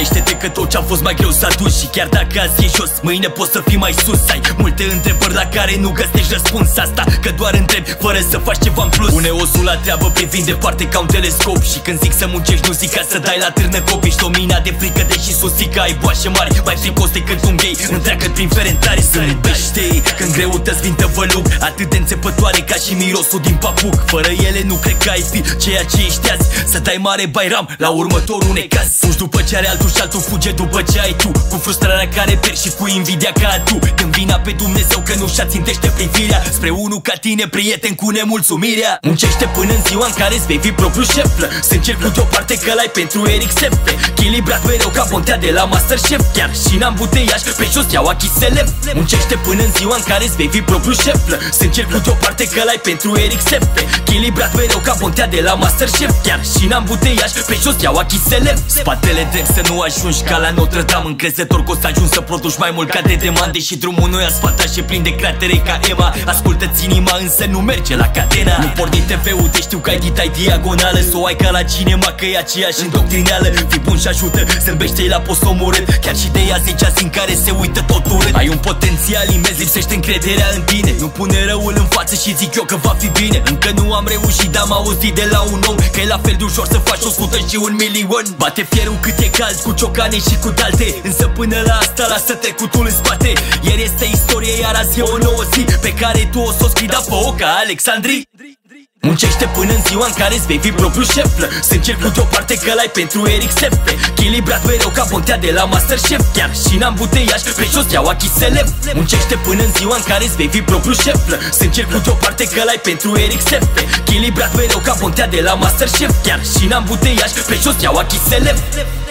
Gândește-te că tot ce-a fost mai greu s-a dus și chiar dacă azi e jos, mâine poți să fii mai sus. Ai multe întrebări la care nu găsești răspuns. Asta că doar întrebi fără să faci ceva în plus. Pune osul la treabă privind departe ca un telescop. Și când zic să muncești, nu zic ca să dai la târnă copii. Ești o mina de frică, deși susții că ai boașe mari. Mai fricos decât un gay, întreagă prin ferentare. Zâmbește când greutăți vin tăvăluc, atât de înțepătoare ca și mirosul din papuc. Fără ele nu cred că ai fi ceea ce ești azi. Să dai mare bairam la următorul necaz. Fugi după ce are altul și altul fuge după ce ai tu. Cu frustrarea care pierzi și cu invidia ca tu. Când vina pe Dumnezeu că nu și-a țintește privirea spre unul ca tine, prieten, cu nemulțumirea. Muncește până în ziua în care îți vei fi propriul șef. Să încerci deoparte că l-ai pentru Eric Sefe. Echilibrat mereu ca Bontea de la Masterchef. Chiar și n-am buteiaș pe jos iau achisele. Muncește până în ziua în care îți vei fi propriul șef. Să încerci deoparte că l-ai pentru Eric Sefe. Echilibrat mereu ca Bontea de la Masterchef. Chiar și n-am buteiaș pe jos iau achisele. Spatele drept să nu ajungi ca la Notre-Dame. Încrezător că o să ajungi să produci mai mult ca de demande. Și drumul noi asfaltat și plin de cratere ca Ema. Ascultă-ți inima însă nu merge la catena. Nu porni TV-ul, te știu că ai ghitai diagonală. S-o ai ca la cinema că e aceeași îndoctrinală. Fii bun și ajută, zâmbește-i la post omorât. Chiar și de ea 10 azi în care se uită tot urât. Ai un potențial imens, lipsește încrederea în tine. Nu pune răul în față și zic eu că va fi bine. Încă nu am reușit, dar am auzit de la un om că e la fel de ușor să faci 100 și 1.000.000. Bate fierul cât e cald, cu ciocane și cu dalte. Însă până la asta lasă trecutul în spate. Ieri este istorie, iar azi e o nouă zi pe care tu o s-o scrii da pe oca Alexandrii. Muncește până în ziua în care îți vei fi propriul șef. Să încerci deoparte că l-ai pentru Eric Sefe. Echilibrat mereu ca Bontea de la Masterchef. Chiar și n-am buteiaș pe jos iau achisele. Muncește până în ziua în care îți vei fi propriul șef. Să încerci deoparte că l-ai pentru Eric Sefe. Echilibrat mereu ca Bontea de la Masterchef. Chiar și n-am buteiaș pe jos iau achisele.